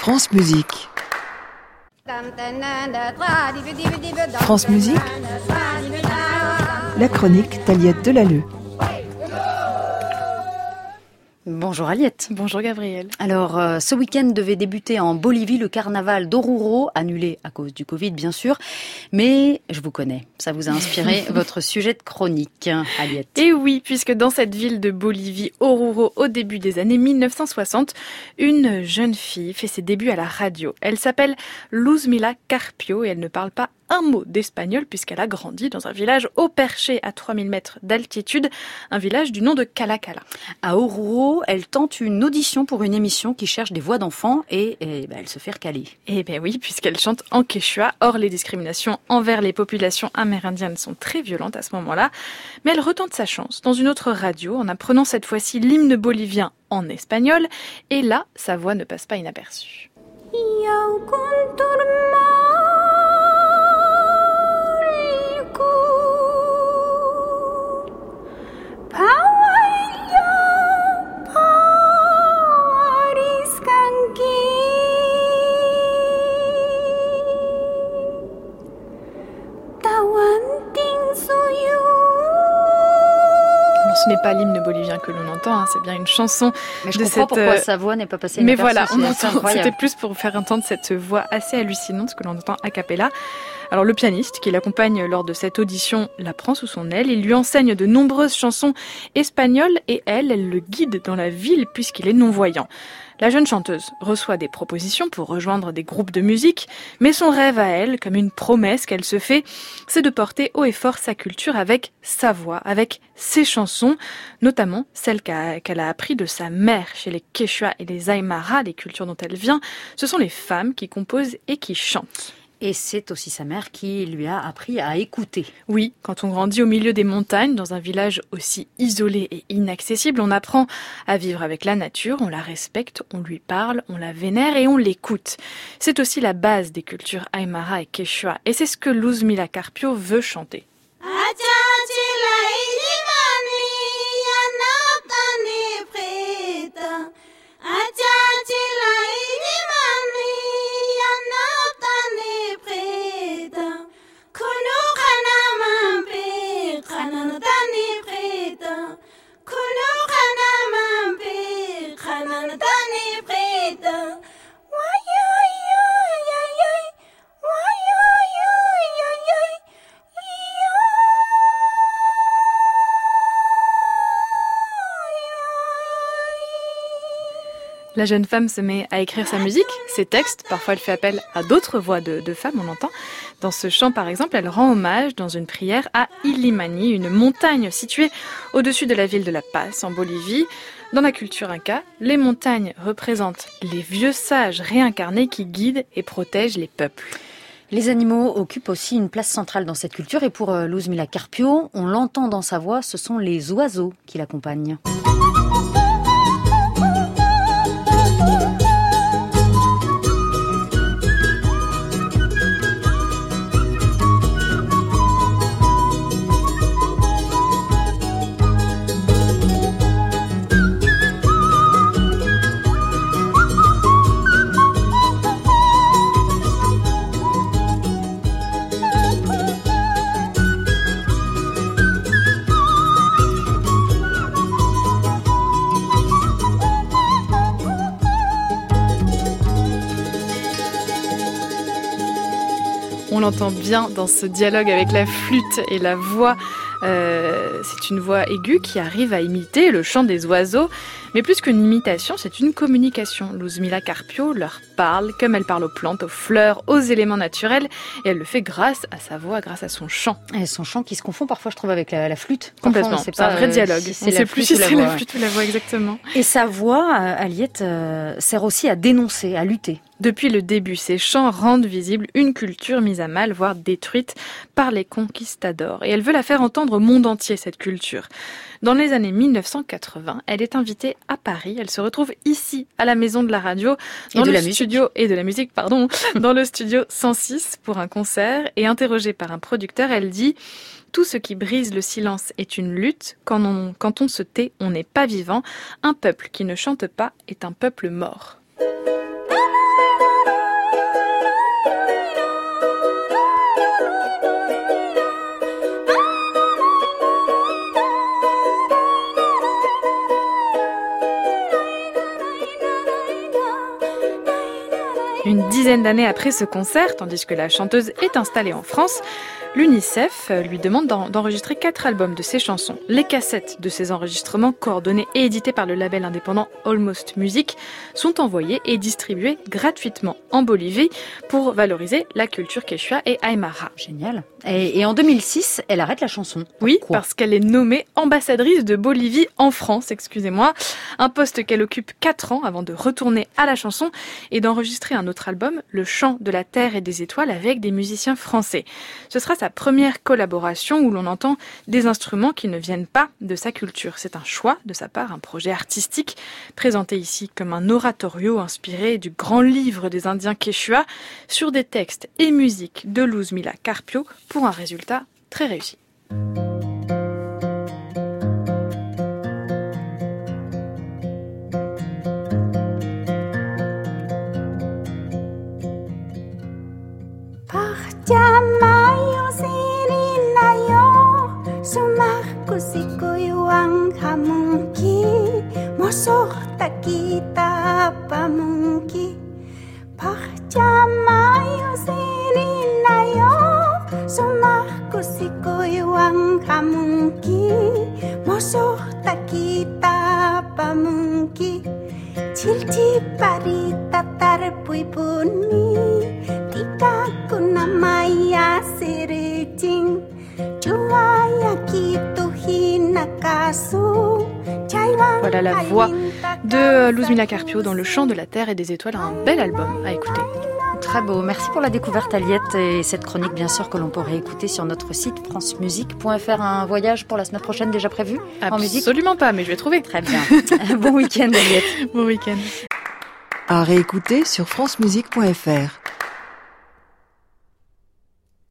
France Musique. France Musique, la chronique d'Aliette Delalleux. Bonjour Aliette. Bonjour Gabrielle. Alors, ce week-end devait débuter en Bolivie le carnaval d'Oruro, annulé à cause du Covid bien sûr, mais je vous connais, ça vous a inspiré votre sujet de chronique, Aliette. Et oui, puisque dans cette ville de Bolivie, Oruro, au début des années 1960, une jeune fille fait ses débuts à la radio. Elle s'appelle Luzmila Carpio et elle ne parle pas un mot d'espagnol puisqu'elle a grandi dans un village haut perché à 3000 mètres d'altitude, un village du nom de Calacala. À Oruro, elle tente une audition pour une émission qui cherche des voix d'enfants et elle se fait recaler. Eh bien oui, puisqu'elle chante en quechua. Or, les discriminations envers les populations amérindiennes sont très violentes à ce moment-là. Mais elle retente sa chance dans une autre radio en apprenant cette fois-ci l'hymne bolivien en espagnol. Et là, sa voix ne passe pas inaperçue. Ce n'est pas l'hymne bolivien que l'on entend, c'est bien une chanson. Mais je comprends pourquoi sa voix n'est pas passée Mais inaperçue. voilà, c'était plus pour faire entendre cette voix assez hallucinante que l'on entend a cappella. Alors le pianiste qui l'accompagne lors de cette audition la prend sous son aile, il lui enseigne de nombreuses chansons espagnoles et elle le guide dans la ville puisqu'il est non-voyant. La jeune chanteuse reçoit des propositions pour rejoindre des groupes de musique, mais son rêve à elle, comme une promesse qu'elle se fait, c'est de porter haut et fort sa culture avec sa voix, avec ses chansons, notamment celles qu'elle a appris de sa mère chez les Quechua et les Aymara, les cultures dont elle vient. Ce sont les femmes qui composent et qui chantent. Et c'est aussi sa mère qui lui a appris à écouter. Oui, quand on grandit au milieu des montagnes, dans un village aussi isolé et inaccessible, on apprend à vivre avec la nature, on la respecte, on lui parle, on la vénère et on l'écoute. C'est aussi la base des cultures Aymara et Quechua, et c'est ce que Luzmila Carpio veut chanter. La jeune femme se met à écrire sa musique, ses textes. Parfois, elle fait appel à d'autres voix de femmes, on l'entend. Dans ce chant, par exemple, elle rend hommage dans une prière à Illimani, une montagne située au-dessus de la ville de La Paz, en Bolivie. Dans la culture inca, les montagnes représentent les vieux sages réincarnés qui guident et protègent les peuples. Les animaux occupent aussi une place centrale dans cette culture et pour Luzmila Carpio, on l'entend dans sa voix, ce sont les oiseaux qui l'accompagnent. On l'entend bien dans ce dialogue avec la flûte et la voix. C'est une voix aiguë qui arrive à imiter le chant des oiseaux. Mais plus qu'une imitation, c'est une communication. Luzmila Carpio leur parle comme elle parle aux plantes, aux fleurs, aux éléments naturels. Et elle le fait grâce à sa voix, grâce à son chant. Et son chant qui se confond parfois, je trouve, avec la flûte. Complètement, c'est un vrai dialogue. Si on ne sait plus si c'est la flûte ou la voix exactement. Et sa voix, Aliette, sert aussi à dénoncer, à lutter. Depuis le début, ces chants rendent visible une culture mise à mal, voire détruite par les conquistadors. Et elle veut la faire entendre au monde entier, cette culture. Dans les années 1980, elle est invitée à Paris. Elle se retrouve ici, à la Maison de la Radio, dans le studio et de la musique, dans le studio 106 pour un concert. Et interrogée par un producteur, elle dit: tout ce qui brise le silence est une lutte. Quand on se tait, on n'est pas vivant. Un peuple qui ne chante pas est un peuple mort. Une dizaine d'années après ce concert, tandis que la chanteuse est installée en France, l'UNICEF lui demande d'enregistrer 4 albums de ses chansons. Les cassettes de ces enregistrements, coordonnés et édités par le label indépendant Almost Music, sont envoyées et distribuées gratuitement en Bolivie pour valoriser la culture quechua et aymara. Génial. Et en 2006, elle arrête la chanson. Oui, Pourquoi ? parce qu'elle est nommée ambassadrice de Bolivie en France, un poste qu'elle occupe 4 ans avant de retourner à la chanson et d'enregistrer un autre album, Le Chant de la Terre et des Étoiles, avec des musiciens français. Ce sera sa première collaboration où l'on entend des instruments qui ne viennent pas de sa culture. C'est un choix de sa part, un projet artistique présenté ici comme un oratorio inspiré du grand livre des Indiens Quechua sur des textes et musiques de Luzmila Carpio pour un résultat très réussi. Mosoh tak kita pamungki Pahjamayo sininayo Sumahku sikoywang kamungki Mosoh tak kita pamungki Cilci pari tatar pui puni Tika kunamaya siricing Juaya kitu hinakasu Voilà la voix de Luzmila Carpio dans Le Chant de la Terre et des Étoiles, un bel album à écouter. Très beau. Merci pour la découverte, Aliette, et cette chronique, bien sûr, que l'on pourrait écouter sur notre site francemusique.fr. Un voyage pour la semaine prochaine déjà prévu en musique ? Absolument pas, mais je vais trouver. Très bien. Bon week-end, Aliette. Bon week-end. À réécouter sur francemusique.fr.